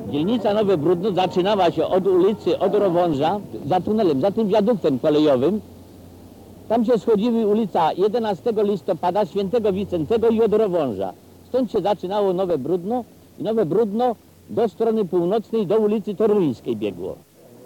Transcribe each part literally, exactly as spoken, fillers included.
Dzielnica Nowe Brudno zaczynała się od ulicy, od Rowąża, za tunelem, za tym wiaduktem kolejowym. Tam się schodziły ulica jedenastego listopada, Świętego Wicentego i od Rowąża. Stąd się zaczynało Nowe Brudno i Nowe Brudno do strony północnej, do ulicy Toruńskiej biegło.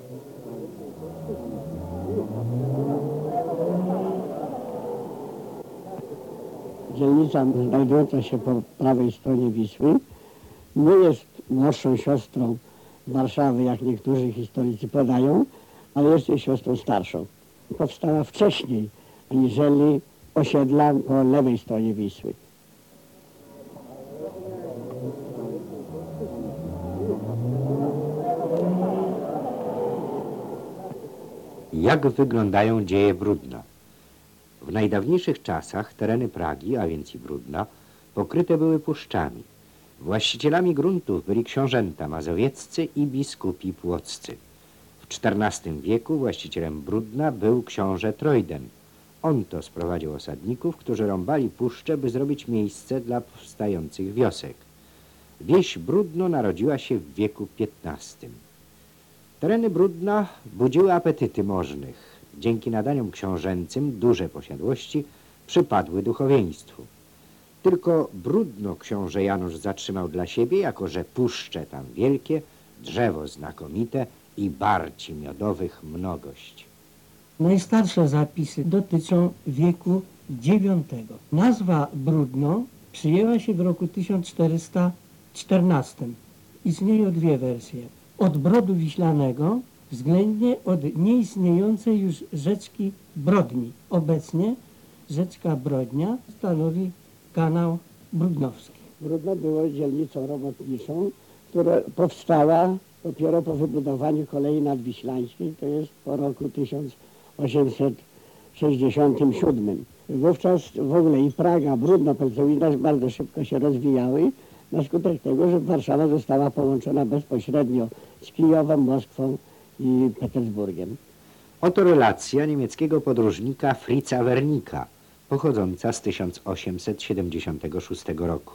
Dzielnica znajdująca się po prawej stronie Wisły nie jest młodszą siostrą Warszawy, jak niektórzy historycy podają, ale jest jej siostrą starszą. Powstała wcześniej aniżeli osiedla po lewej stronie Wisły. Jak wyglądają dzieje Brudna? W najdawniejszych czasach tereny Pragi, a więc i Brudna, pokryte były puszczami. Właścicielami gruntów byli książęta mazowieccy i biskupi płoccy. W czternastym wieku właścicielem Brudna był książę Trojden. On to sprowadził osadników, którzy rąbali puszcze, by zrobić miejsce dla powstających wiosek. Wieś Brudno narodziła się w wieku piętnastym. Tereny Brudna budziły apetyty możnych. Dzięki nadaniom książęcym duże posiadłości przypadły duchowieństwu. Tylko Brudno książę Janusz zatrzymał dla siebie, jako że puszcze tam wielkie, drzewo znakomite i barci miodowych mnogość. Najstarsze zapisy dotyczą wieku dziewiątego. Nazwa Brudno przyjęła się w roku tysiąc czterysta czternastym. Istnieją dwie wersje. Od Brodu Wiślanego względnie od nieistniejącej już rzeczki Brodni. Obecnie rzeczka Brodnia stanowi kanał brudnowski. Brudno było dzielnicą robotniczą, która powstała dopiero po wybudowaniu kolei nadwiślańskiej, to jest po roku tysiąc osiemset sześćdziesiątym siódmym. Wówczas w ogóle i Praga, Brudno, Pelcowina bardzo szybko się rozwijały na skutek tego, że Warszawa została połączona bezpośrednio z Kijowem, Moskwą i Petersburgiem. Oto relacja niemieckiego podróżnika Fritza Wernicka, pochodząca z tysiąc osiemset siedemdziesiątego szóstego roku.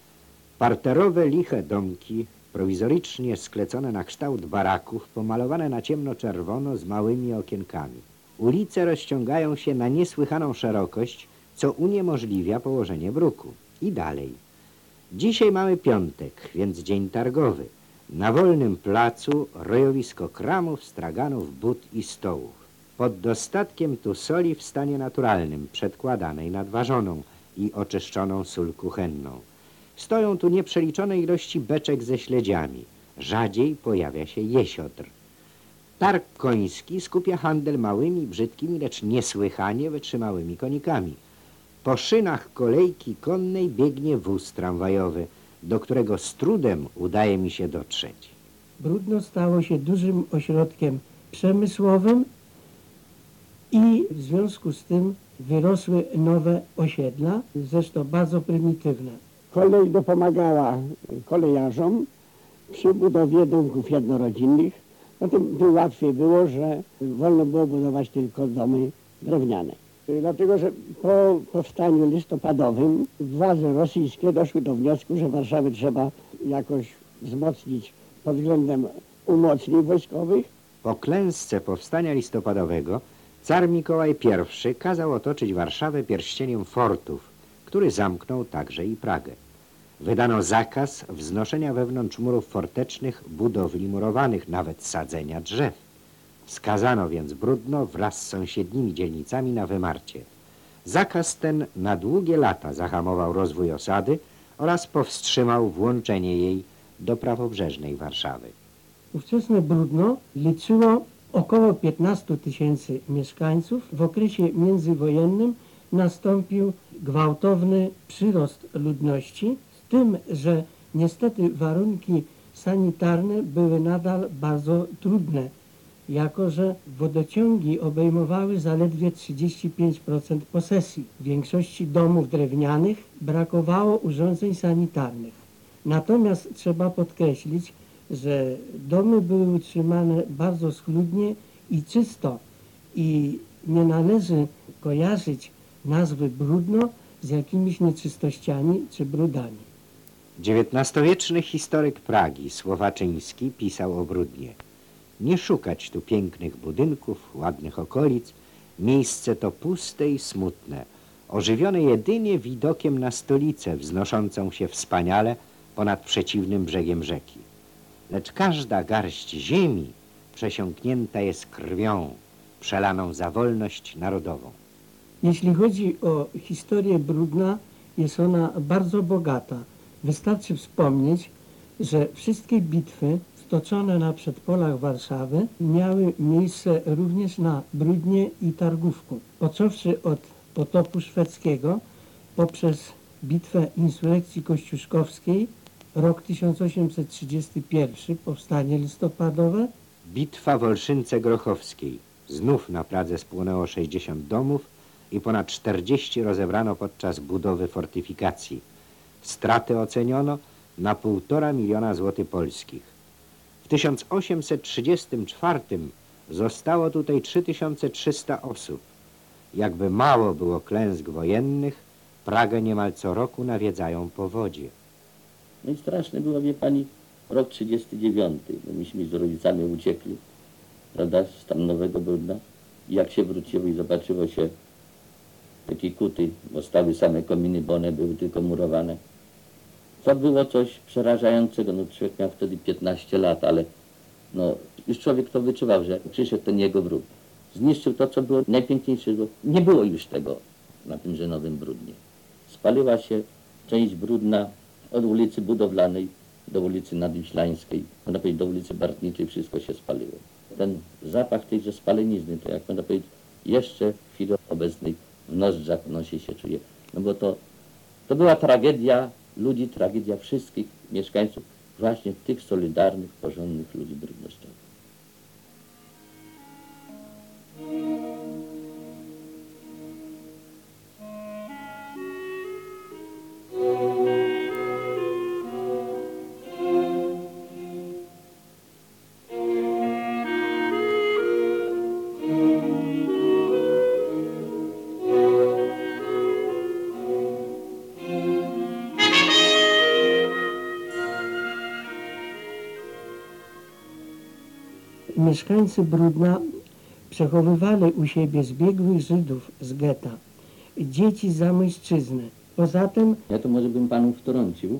Parterowe, liche domki, prowizorycznie sklecone na kształt baraków, pomalowane na ciemno-czerwono z małymi okienkami. Ulice rozciągają się na niesłychaną szerokość, co uniemożliwia położenie bruku. I dalej. Dzisiaj mamy piątek, więc dzień targowy. Na wolnym placu rojowisko kramów, straganów, bud i stołów. Pod dostatkiem tu soli w stanie naturalnym, przedkładanej nadważoną i oczyszczoną sól kuchenną. Stoją tu nieprzeliczone ilości beczek ze śledziami. Rzadziej pojawia się jesiotr. Targ koński skupia handel małymi, brzydkimi, lecz niesłychanie wytrzymałymi konikami. Po szynach kolejki konnej biegnie wóz tramwajowy, do którego z trudem udaje mi się dotrzeć. Brudno stało się dużym ośrodkiem przemysłowym i w związku z tym wyrosły nowe osiedla, zresztą bardzo prymitywne. Kolej dopomagała kolejarzom przy budowie domków jednorodzinnych. Zatem tym łatwiej było, że wolno było budować tylko domy drewniane. Dlatego, że po powstaniu listopadowym władze rosyjskie doszły do wniosku, że Warszawę trzeba jakoś wzmocnić pod względem umocnień wojskowych. Po klęsce powstania listopadowego car Mikołaj I kazał otoczyć Warszawę pierścieniem fortów, który zamknął także i Pragę. Wydano zakaz wznoszenia wewnątrz murów fortecznych budowli murowanych, nawet sadzenia drzew. Skazano więc Brudno wraz z sąsiednimi dzielnicami na wymarcie. Zakaz ten na długie lata zahamował rozwój osady oraz powstrzymał włączenie jej do prawobrzeżnej Warszawy. Ówczesne Brudno liczyło około piętnastu tysięcy mieszkańców. W okresie międzywojennym nastąpił gwałtowny przyrost ludności, z tym, że niestety warunki sanitarne były nadal bardzo trudne, jako że wodociągi obejmowały zaledwie trzydzieści pięć procent posesji. W większości domów drewnianych brakowało urządzeń sanitarnych. Natomiast trzeba podkreślić, że domy były utrzymane bardzo schludnie i czysto i nie należy kojarzyć nazwy Brudno z jakimiś nieczystościami czy brudami. dziewiętnastowieczny historyk Pragi Słowaczyński pisał o Bródnie. Nie szukać tu pięknych budynków, ładnych okolic. Miejsce to puste i smutne, ożywione jedynie widokiem na stolicę wznoszącą się wspaniale ponad przeciwnym brzegiem rzeki. Lecz każda garść ziemi przesiąknięta jest krwią, przelaną za wolność narodową. Jeśli chodzi o historię Bródna, jest ona bardzo bogata. Wystarczy wspomnieć, że wszystkie bitwy stoczone na przedpolach Warszawy miały miejsce również na Bródnie i Targówku. Począwszy od potopu szwedzkiego, poprzez bitwę insurekcji kościuszkowskiej, rok tysiąc osiemset trzydziesty pierwszy, powstanie listopadowe. Bitwa w Olszynce Grochowskiej. Znów na Pradze spłonęło sześćdziesiąt domów i ponad czterdzieści rozebrano podczas budowy fortyfikacji. Straty oceniono na półtora miliona złotych polskich. W tysiąc osiemset trzydziestym czwartym zostało tutaj trzy tysiące trzysta osób. Jakby mało było klęsk wojennych, Pragę niemal co roku nawiedzają powodzie. No i straszny było, wie pani, rok trzydziesty dziewiąty. No myśmy z rodzicami uciekli, prawda, z tam Nowego Bródna. I jak się wróciło i zobaczyło się takie kuty, bo stały same kominy, bo one były tylko murowane. To było coś przerażającego. No człowiek miał wtedy piętnaście lat, ale no już człowiek to wyczuwał, że przyszedł ten jego wróg. Zniszczył to, co było najpiękniejszego. Nie było już tego na tymże Nowym Bródnie. Spaliła się część Bródna od ulicy Budowlanej do ulicy Nadwiślańskiej, można powiedzieć do ulicy Bartniczej, wszystko się spaliło. Ten zapach tejże spalenizny, to jak można powiedzieć, jeszcze w chwili obecnej w nozdrzach nosi się czuje. No bo to, to była tragedia ludzi, tragedia wszystkich mieszkańców, właśnie tych solidarnych, porządnych ludzi brudnościowych. Mieszkańcy Bródna przechowywali u siebie zbiegłych Żydów z getta, dzieci Zamojszczyzny. Poza tym... Ja to może bym panu wtrącił,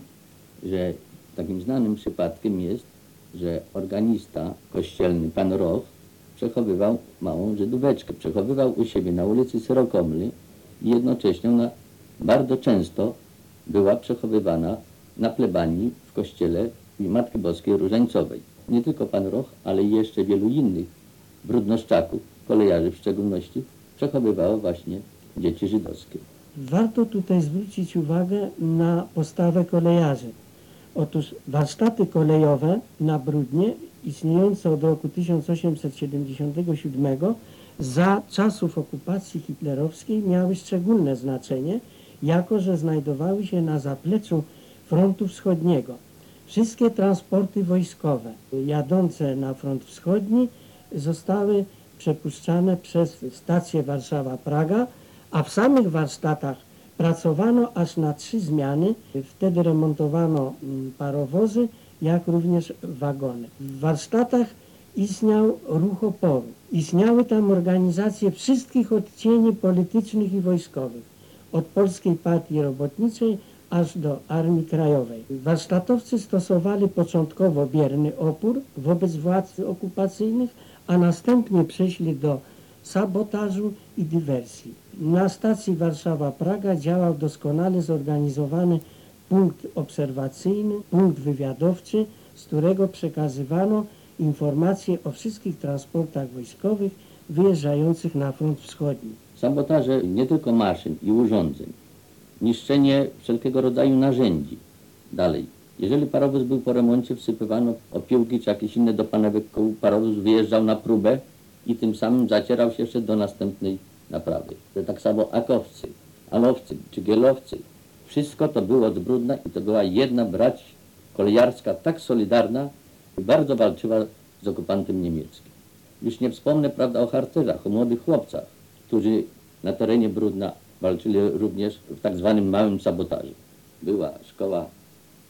że takim znanym przypadkiem jest, że organista kościelny, pan Roch, przechowywał małą Żydóweczkę. Przechowywał u siebie na ulicy Syrokomly i jednocześnie ona bardzo często była przechowywana na plebanii w kościele Matki Boskiej Różańcowej. Nie tylko pan Roch, ale i jeszcze wielu innych brudnoszczaków, kolejarzy w szczególności, przechowywało właśnie dzieci żydowskie. Warto tutaj zwrócić uwagę na postawę kolejarzy. Otóż warsztaty kolejowe na Bródnie, istniejące od roku tysiąc osiemset siedemdziesiątego siódmego, za czasów okupacji hitlerowskiej miały szczególne znaczenie, jako że znajdowały się na zapleczu frontu wschodniego. Wszystkie transporty wojskowe jadące na front wschodni zostały przepuszczane przez stację Warszawa-Praga, a w samych warsztatach pracowano aż na trzy zmiany. Wtedy remontowano parowozy, jak również wagony. W warsztatach istniał ruch oporu. Istniały tam organizacje wszystkich odcieni politycznych i wojskowych, od Polskiej Partii Robotniczej aż do Armii Krajowej. Warsztatowcy stosowali początkowo bierny opór wobec władz okupacyjnych, a następnie przeszli do sabotażu i dywersji. Na stacji Warszawa-Praga działał doskonale zorganizowany punkt obserwacyjny, punkt wywiadowczy, z którego przekazywano informacje o wszystkich transportach wojskowych wyjeżdżających na front wschodni. Sabotaże nie tylko maszyn i urządzeń, niszczenie wszelkiego rodzaju narzędzi. Dalej, jeżeli parowóz był po remoncie, wsypywano opiłki czy jakieś inne do panewek kołu, parowóz wyjeżdżał na próbę i tym samym zacierał się jeszcze do następnej naprawy. Tak samo akowcy, alowcy czy gielowcy. Wszystko to było od Bródna i to była jedna brać kolejarska tak solidarna i bardzo walczyła z okupantem niemieckim. Już nie wspomnę, prawda, o harcerzach, o młodych chłopcach, którzy na terenie Bródna walczyli również w tak zwanym małym sabotażu. Była szkoła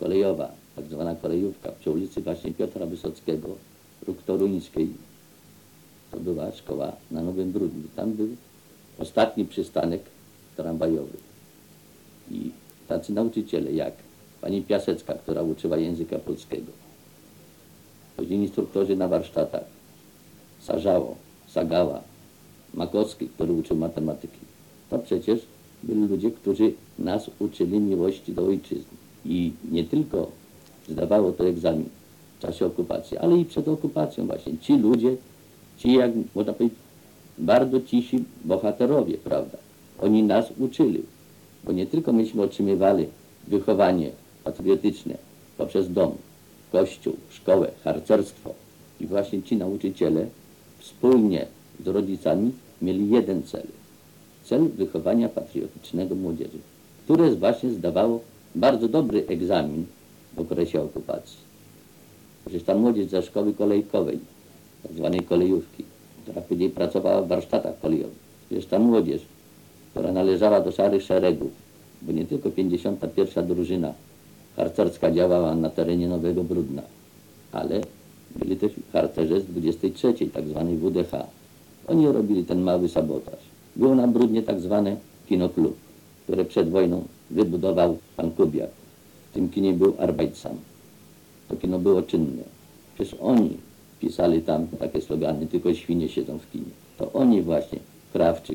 kolejowa, tak zwana kolejówka przy ulicy właśnie Piotra Wysockiego, róg Toruńskiej. To była szkoła na Nowym Brudniu. Tam był ostatni przystanek tramwajowy. I tacy nauczyciele jak pani Piasecka, która uczyła języka polskiego, później instruktorzy na warsztatach, Sarzało, Sagała, Makowski, który uczył matematyki. To przecież byli ludzie, którzy nas uczyli miłości do ojczyzny. I nie tylko zdawało to egzamin w czasie okupacji, ale i przed okupacją właśnie. Ci ludzie, ci, jak można powiedzieć, bardzo cisi bohaterowie, prawda? Oni nas uczyli, bo nie tylko myśmy otrzymywali wychowanie patriotyczne poprzez dom, kościół, szkołę, harcerstwo. I właśnie ci nauczyciele wspólnie z rodzicami mieli jeden cel. Cel wychowania patriotycznego młodzieży, które właśnie zdawało bardzo dobry egzamin w okresie okupacji. Przecież ta młodzież ze szkoły kolejkowej, tak zwanej kolejówki, która później pracowała w warsztatach kolejowych. Przecież ta młodzież, która należała do szarych szeregów, bo nie tylko pięćdziesiąta pierwsza drużyna harcerska działała na terenie Nowego Brudna, ale byli też harcerze z dwudziestej trzeciej, tak zwanej W D H. Oni robili ten mały sabotaż. Było na Brudnie tak zwane kinoklub, które przed wojną wybudował pan Kubiak. W tym kinie był Arbeitsam. To kino było czynne. Przecież oni pisali tam takie slogany, tylko świnie siedzą w kinie. To oni właśnie, Krawczyk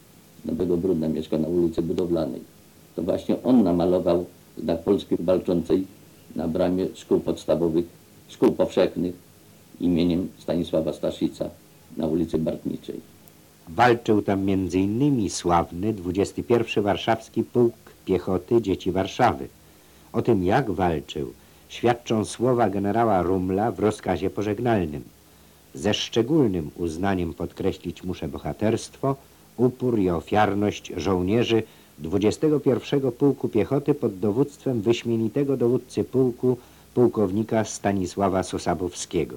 z Nowego Brudna mieszkał na ulicy Budowlanej. To właśnie on namalował znak Polski Walczącej na bramie szkół podstawowych, szkół powszechnych imieniem Stanisława Staszica na ulicy Bartniczej. Walczył tam między innymi sławny dwudziesty pierwszy Warszawski Pułk Piechoty Dzieci Warszawy. O tym, jak walczył, świadczą słowa generała Rumla w rozkazie pożegnalnym. Ze szczególnym uznaniem podkreślić muszę bohaterstwo, upór i ofiarność żołnierzy dwudziestego pierwszego Pułku Piechoty pod dowództwem wyśmienitego dowódcy pułku, pułkownika Stanisława Sosabowskiego.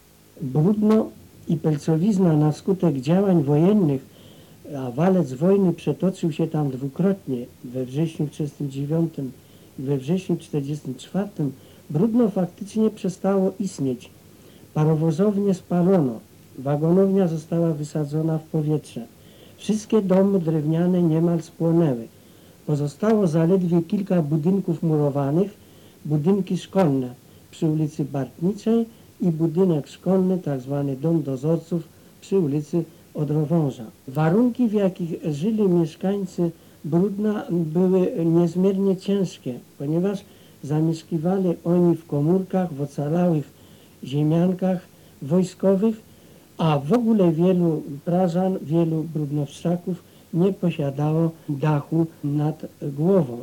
Brudno i Pelcowizna na skutek działań wojennych, a walec wojny przetoczył się tam dwukrotnie, we wrześniu trzydziestym dziewiątym i we wrześniu czterdziestym czwartym, Brudno faktycznie przestało istnieć. Parowozownie spalono, wagonownia została wysadzona w powietrze. Wszystkie domy drewniane niemal spłonęły. Pozostało zaledwie kilka budynków murowanych, budynki szkolne przy ulicy Bartniczej i budynek szkolny, tzw. Dom Dozorców przy ulicy Odrowąża. Warunki, w jakich żyli mieszkańcy Brudna, były niezmiernie ciężkie, ponieważ zamieszkiwali oni w komórkach, w ocalałych ziemiankach wojskowych, a w ogóle wielu Prażan, wielu Brudnowszczaków nie posiadało dachu nad głową.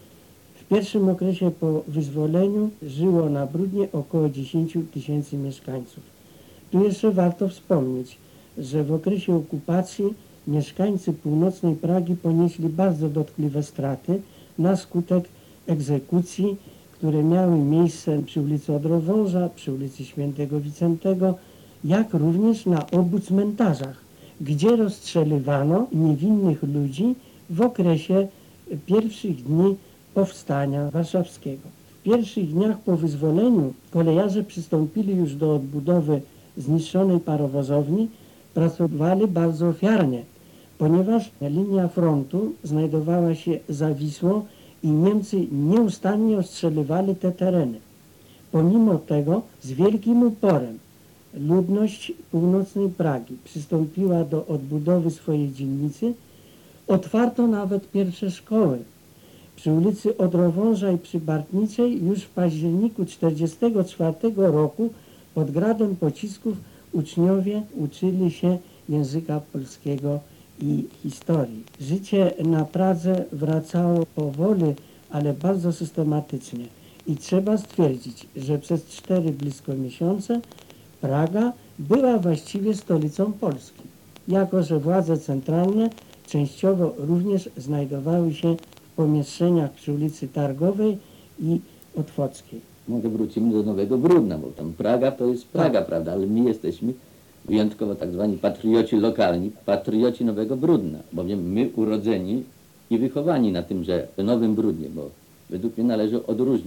W pierwszym okresie po wyzwoleniu żyło na Brudnie około dziesięć tysięcy mieszkańców. Tu jeszcze warto wspomnieć, że w okresie okupacji mieszkańcy północnej Pragi ponieśli bardzo dotkliwe straty na skutek egzekucji, które miały miejsce przy ulicy Odrowąża, przy ulicy Świętego Wicentego, jak również na obu cmentarzach, gdzie rozstrzelywano niewinnych ludzi w okresie pierwszych dni powstania warszawskiego. W pierwszych dniach po wyzwoleniu kolejarze przystąpili już do odbudowy zniszczonej parowozowni, pracowali bardzo ofiarnie, ponieważ linia frontu znajdowała się za Wisłą i Niemcy nieustannie ostrzelywali te tereny. Pomimo tego z wielkim uporem ludność północnej Pragi przystąpiła do odbudowy swojej dzielnicy. Otwarto nawet pierwsze szkoły. Przy ulicy Odrowąża i przy Bartniczej już w październiku tysiąc dziewięćset czterdziestego czwartego roku pod gradem pocisków uczniowie uczyli się języka polskiego i historii. Życie na Pradze wracało powoli, ale bardzo systematycznie. I trzeba stwierdzić, że przez cztery blisko miesiące Praga była właściwie stolicą Polski, jako że władze centralne częściowo również znajdowały się w pomieszczeniach przy ulicy Targowej i Otwockiej. Może wrócimy do Nowego Brudna, bo tam Praga to jest Praga, tak, prawda, ale my jesteśmy wyjątkowo tak zwani patrioci lokalni, patrioci Nowego Brudna, bowiem my urodzeni i wychowani na tymże Nowym Brudnie, bo według mnie należy odróżnić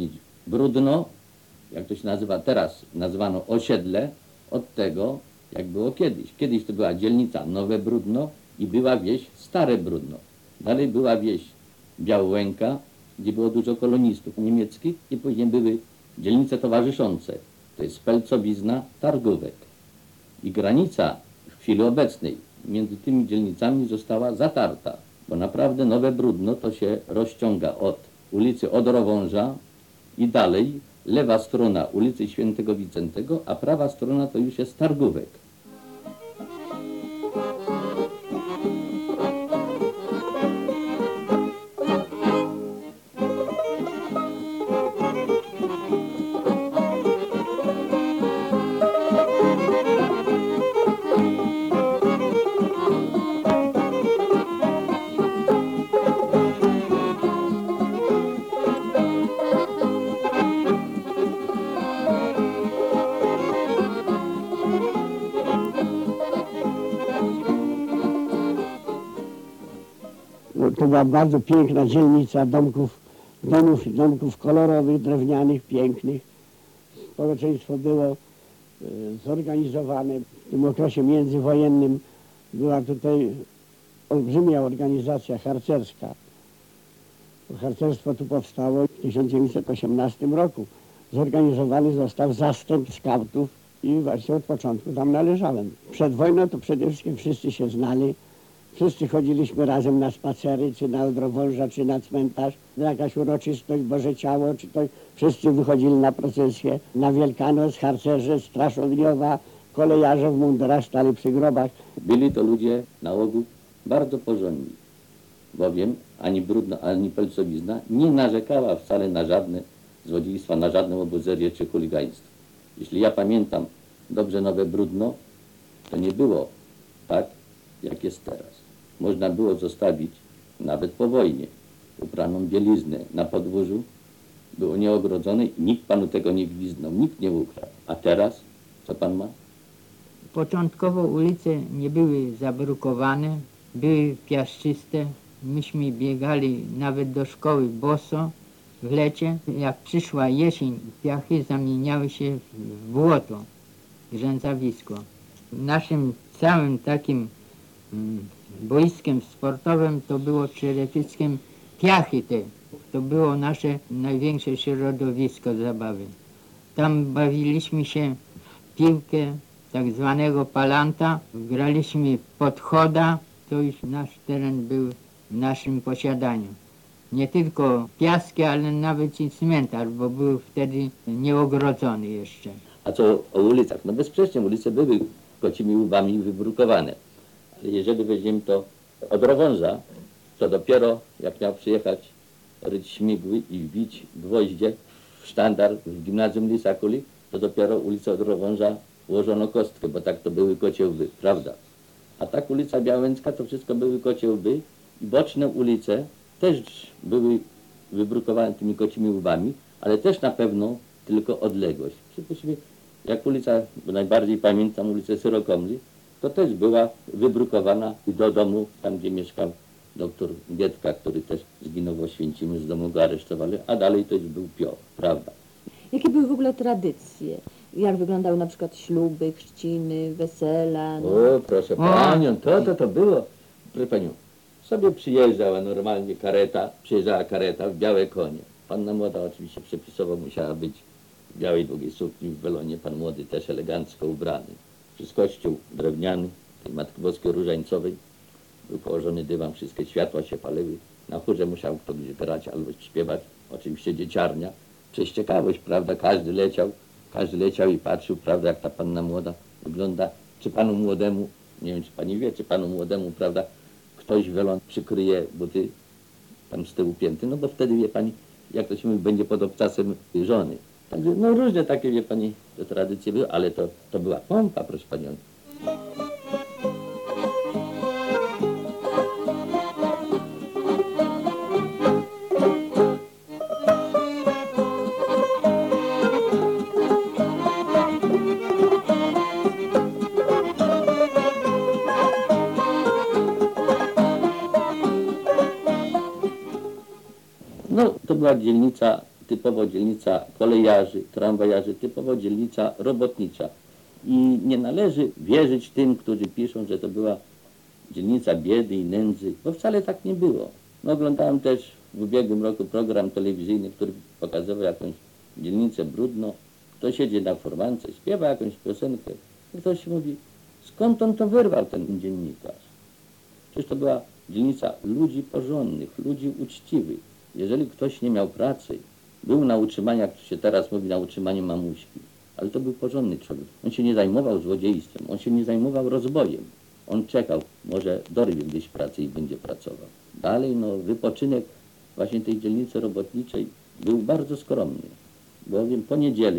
Brudno, jak to się nazywa teraz, nazwano osiedle, od tego, jak było kiedyś. Kiedyś to była dzielnica Nowe Brudno i była wieś Stare Brudno. Dalej była wieś Białłęka, gdzie było dużo kolonistów niemieckich i później były dzielnice towarzyszące. To jest Pelcowizna, Targówek. I granica w chwili obecnej między tymi dzielnicami została zatarta, bo naprawdę Nowe Brudno to się rozciąga od ulicy Odrowąża i dalej, lewa strona ulicy Świętego Wicentego, a prawa strona to już jest Targówek. No, to była bardzo piękna dzielnica domków, domów, domków kolorowych, drewnianych, pięknych. Społeczeństwo było e, zorganizowane. W tym okresie międzywojennym była tutaj olbrzymia organizacja harcerska. Harcerstwo tu powstało w tysiąc dziewięćset osiemnastym roku. Zorganizowany został zastęp skautów i właśnie od początku tam należałem. Przed wojną to przede wszystkim wszyscy się znali. Wszyscy chodziliśmy razem na spacery, czy na Odrowąża, czy na cmentarz, na jakaś uroczystość, Boże Ciało, czy to wszyscy wychodzili na procesję. Na Wielkanoc harcerze, straż ogniowa, kolejarze w mundurach stali przy grobach. Byli to ludzie na ogół bardzo porządni, bowiem ani Brudno, ani Pelcowizna nie narzekała wcale na żadne złodziejstwa, na żadne obuzerię czy chuligaństwo. Jeśli ja pamiętam dobrze Nowe Brudno, to nie było tak, jak jest teraz. Można było zostawić nawet po wojnie upraną bieliznę na podwórzu, było nieogrodzone i nikt panu tego nie gwizdnął, nikt nie ukradł. A teraz, co pan ma? Początkowo ulice nie były zabrukowane, były piaszczyste. Myśmy biegali nawet do szkoły boso w lecie. Jak przyszła jesień, piachy zamieniały się w błoto, grzęzawisko. Naszym całym takim mm, boiskiem sportowym to było przede wszystkim piachy te. To było nasze największe środowisko zabawy. Tam bawiliśmy się w piłkę, tak zwanego palanta. Graliśmy podchoda, to już nasz teren był w naszym posiadaniu. Nie tylko piaski, ale nawet i cmentarz, bo był wtedy nieogrodzony jeszcze. A co o ulicach? No bezsprzecznie ulice były kocimi łbami wybrukowane. Ale jeżeli weźmiemy to od Rowąża, to dopiero jak miał przyjechać ryć śmigły i wbić gwoździe w sztandar w gimnazjum Lisakuli, to dopiero ulicę od Rowąża ułożono kostkę, bo tak to były kocie łby, prawda? A tak ulica Białęcka to wszystko były kocie łby i boczne ulice też były wybrukowane tymi kocimi łbami, ale też na pewno tylko odległość. Przypuśćmy, jak ulica, bo najbardziej pamiętam ulicę Syrokomli, to też była wybrukowana do domu, tam gdzie mieszkał doktor Giedka, który też zginął w Oświęcimiu, z domu go aresztowali, a dalej to już był Pio, prawda? Jakie były w ogóle tradycje? Jak wyglądały na przykład śluby, chrzciny, wesela? No. O, proszę panią, to, to, to było. Proszę panią, sobie przyjeżdżała normalnie kareta, przyjeżdżała kareta w białe konie. Panna młoda oczywiście przepisowo musiała być w białej długiej sukni, w welonie, pan młody też elegancko ubrany. Przez kościół drewniany, tej Matki Boskiej Różańcowej, był położony dywan, wszystkie światła się paliły. Na chórze musiał ktoś grać albo śpiewać, oczywiście dzieciarnia. Przez ciekawość, prawda, każdy leciał, każdy leciał i patrzył, prawda, jak ta panna młoda wygląda. Czy panu młodemu, nie wiem, czy pani wie, czy panu młodemu, prawda, ktoś welon przykryje buty tam z tyłu pięty, no bo wtedy, wie pani, jak to się mówi, będzie pod obcasem żony. Także, no różne takie, wie pani, te tradycje były, ale to, to była pompa, proszę panią. No, to była dzielnica typowo dzielnica kolejarzy, tramwajarzy, typowo dzielnica robotnicza. I nie należy wierzyć tym, którzy piszą, że to była dzielnica biedy i nędzy, bo wcale tak nie było. No, oglądałem też w ubiegłym roku program telewizyjny, który pokazywał jakąś dzielnicę brudną. Ktoś siedzi na furmance, śpiewa jakąś piosenkę. I ktoś mówi, skąd on to wyrwał, ten dziennikarz? Przecież to była dzielnica ludzi porządnych, ludzi uczciwych. Jeżeli ktoś nie miał pracy, był na utrzymaniu, jak się teraz mówi, na utrzymaniu mamuśki, ale to był porządny człowiek. On się nie zajmował złodziejstwem, on się nie zajmował rozbojem. On czekał, może dorwie gdzieś pracy i będzie pracował. Dalej, no, wypoczynek właśnie tej dzielnicy robotniczej był bardzo skromny, bowiem po niedzieli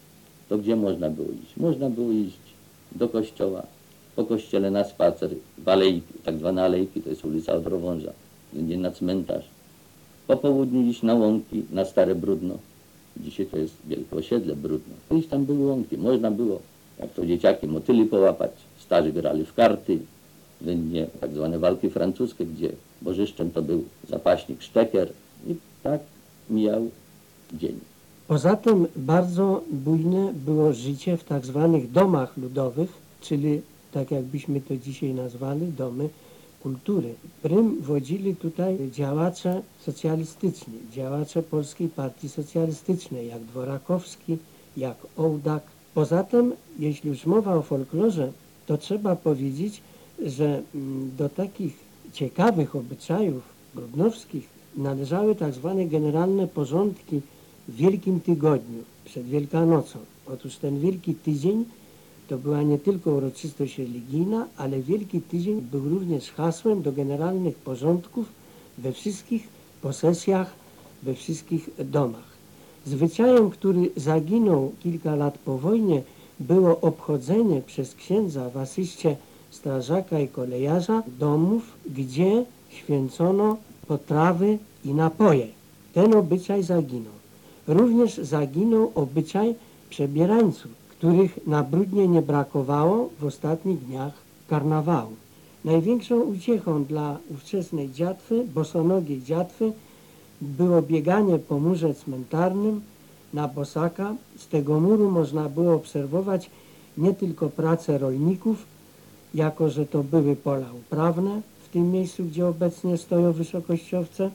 to gdzie można było iść? Można było iść do kościoła, po kościele na spacer, w alejki, tak zwane alejki, to jest ulica Odrowąża, gdzie na cmentarz. Po południu iść na łąki, na Stare Brudno. Dzisiaj to jest wielkie osiedle Brudno. Kiedyś tam były łąki, można było, jak to dzieciaki, motyli połapać. Starzy grali w karty, względnie tak zwane walki francuskie, gdzie bożyszczem to był zapaśnik Szteker. I tak mijał dzień. Poza tym bardzo bujne było życie w tak zwanych domach ludowych, czyli tak jakbyśmy to dzisiaj nazwali, domy kultury. Prym wodzili tutaj działacze socjalistyczni, działacze Polskiej Partii Socjalistycznej, jak Dworakowski, jak Ołdak. Poza tym, jeśli już mowa o folklorze, to trzeba powiedzieć, że do takich ciekawych obyczajów brudnowskich należały tak zwane generalne porządki w Wielkim Tygodniu, przed Wielkanocą. Otóż ten Wielki Tydzień to była nie tylko uroczystość religijna, ale Wielki Tydzień był również hasłem do generalnych porządków we wszystkich posesjach, we wszystkich domach. Zwyczajem, który zaginął kilka lat po wojnie, było obchodzenie przez księdza w asyście strażaka i kolejarza domów, gdzie święcono potrawy i napoje. Ten obyczaj zaginął. Również zaginął obyczaj przebierańców, których na Brudnie nie brakowało w ostatnich dniach karnawału. Największą uciechą dla ówczesnej dziatwy, bosonogiej dziatwy, było bieganie po murze cmentarnym na bosaka. Z tego muru można było obserwować nie tylko pracę rolników, jako że to były pola uprawne w tym miejscu, gdzie obecnie stoją wysokościowce.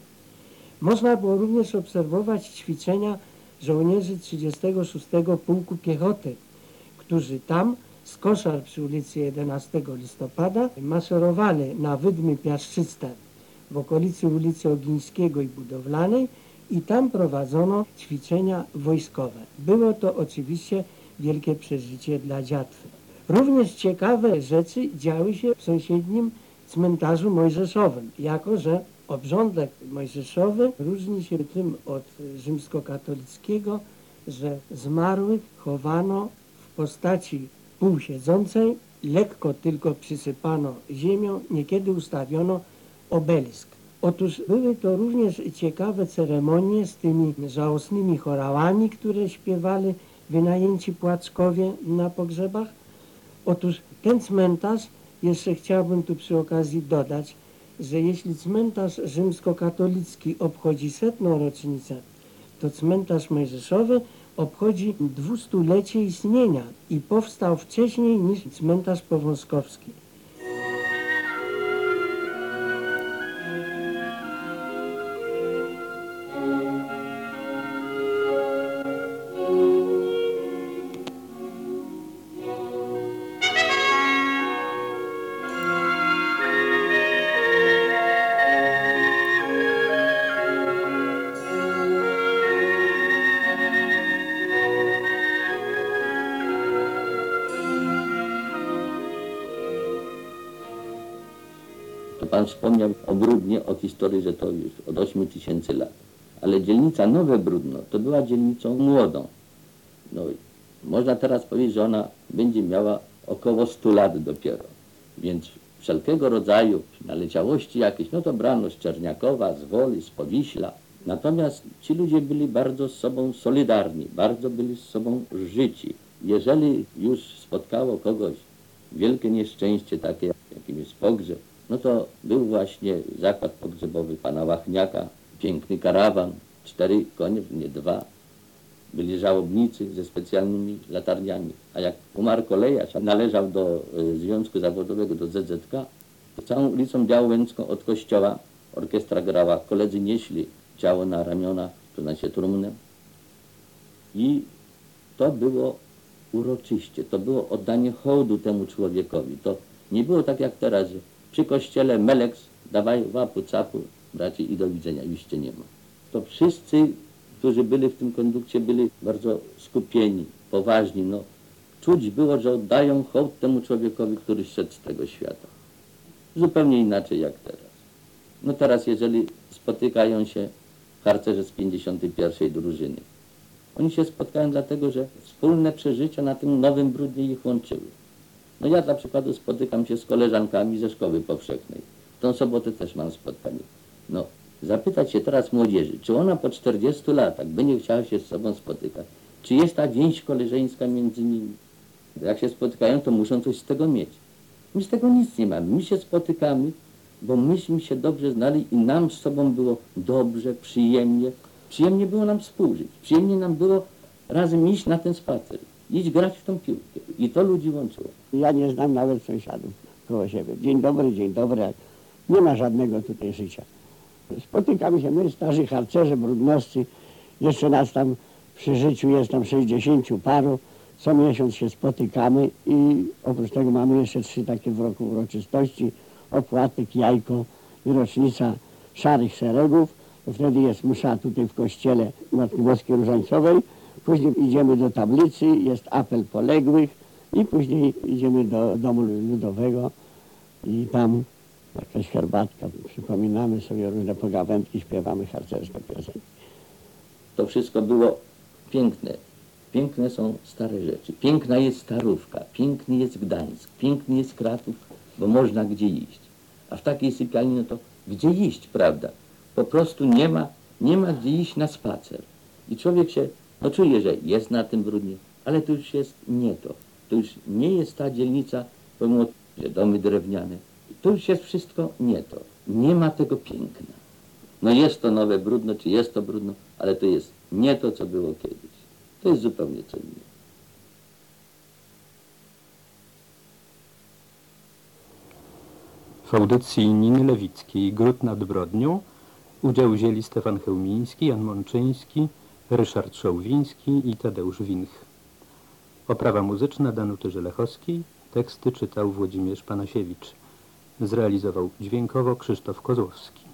Można było również obserwować ćwiczenia żołnierzy trzydziestego szóstego Pułku Piechoty, którzy tam z koszar przy ulicy jedenastego listopada maszerowali na wydmy piaszczyste w okolicy ulicy Ogińskiego i Budowlanej i tam prowadzono ćwiczenia wojskowe. Było to oczywiście wielkie przeżycie dla dziatwy. Również ciekawe rzeczy działy się w sąsiednim cmentarzu mojżeszowym, jako że obrządek mojżeszowy różni się tym od rzymskokatolickiego, że zmarłych chowano w postaci półsiedzącej, lekko tylko przysypano ziemią, niekiedy ustawiono obelisk. Otóż były to również ciekawe ceremonie z tymi żałosnymi chorałami, które śpiewali wynajęci płaczkowie na pogrzebach. Otóż ten cmentarz, jeszcze chciałbym tu przy okazji dodać, że jeśli cmentarz rzymskokatolicki obchodzi setną rocznicę, to cmentarz mojżeszowy obchodzi dwustulecie istnienia i powstał wcześniej niż cmentarz powązkowski. Pan wspomniał o Brudnie, o historii, że to już od ośmiu tysięcy lat. Ale dzielnica Nowe Brudno to była dzielnicą młodą. No, można teraz powiedzieć, że ona będzie miała około stu lat dopiero. Więc wszelkiego rodzaju naleciałości jakieś, no to brano z Czerniakowa, z Woli, z Powiśla. Natomiast ci ludzie byli bardzo z sobą solidarni, bardzo byli z sobą życi. Jeżeli już spotkało kogoś wielkie nieszczęście takie, jakim jest pogrzeb, no to był właśnie zakład pogrzebowy pana Wachniaka, piękny karawan, cztery konie, nie dwa. Byli żałobnicy ze specjalnymi latarniami. A jak umarł kolejarz, a należał do y, Związku Zawodowego, do Z Z K, to całą ulicą Białołęcką od kościoła orkiestra grała, koledzy nieśli ciało na ramiona, to znaczy trumnę. I to było uroczyście, to było oddanie hołdu temu człowiekowi. To nie było tak jak teraz, że przy kościele meleks, dawaj łapu, capu, bracie i do widzenia, już cię nie ma. To wszyscy, którzy byli w tym kondukcie, byli bardzo skupieni, poważni. No, czuć było, że oddają hołd temu człowiekowi, który szedł z tego świata. Zupełnie inaczej jak teraz. No teraz, jeżeli spotykają się harcerze z pięćdziesiątej pierwszej drużyny, oni się spotkają dlatego, że wspólne przeżycia na tym Nowym Brudnie ich łączyły. No ja dla przykładu spotykam się z koleżankami ze szkoły powszechnej. W tą sobotę też mam spotkanie. No, zapytać się teraz młodzieży, czy ona po czterdziestu latach będzie chciała się z sobą spotykać? Czy jest ta więź koleżeńska między nimi? Jak się spotykają, to muszą coś z tego mieć. My z tego nic nie mamy. My się spotykamy, bo myśmy się dobrze znali i nam z sobą było dobrze, przyjemnie. Przyjemnie było nam współżyć. Przyjemnie nam było razem iść na ten spacer. Iść grać w tą piłkę. I to ludzi łączyło. Ja nie znam nawet sąsiadów koło siebie. Dzień dobry, dzień dobry. Nie ma żadnego tutaj życia. Spotykamy się my, starzy harcerze, brudnoscy. Jeszcze nas tam przy życiu jest tam sześćdziesięciu paru. Co miesiąc się spotykamy i oprócz tego mamy jeszcze trzy takie w roku uroczystości. Opłatek, jajko i rocznica Szarych Szeregów. Wtedy jest msza tutaj w kościele Matki Boskiej Różańcowej. Później idziemy do tablicy, jest apel poległych i później idziemy do domu ludowego i tam jakaś herbatka, przypominamy sobie różne pogawędki, śpiewamy harcerskie piosenki. To wszystko było piękne. Piękne są stare rzeczy. Piękna jest Starówka, piękny jest Gdańsk, piękny jest Kraków, bo można gdzie iść. A w takiej sypialni, no to gdzie iść, prawda? Po prostu nie ma, nie ma gdzie iść na spacer. I człowiek się no, czuje, że jest na tym Brudnie, ale to już jest nie to. To już nie jest ta dzielnica, pomimo że domy drewniane. To już jest wszystko nie to. Nie ma tego piękna. No jest to Nowe Brudno, czy jest to Brudno, ale to jest nie to, co było kiedyś. To jest zupełnie co innego. W audycji Niny Lewickiej Gród nad Brodnią udział wzięli Stefan Chełmiński, Jan Mączyński, Ryszard Szołwiński i Tadeusz Winch. Oprawa muzyczna Danuty Żelechowskiej, teksty czytał Włodzimierz Panasiewicz. Zrealizował dźwiękowo Krzysztof Kozłowski.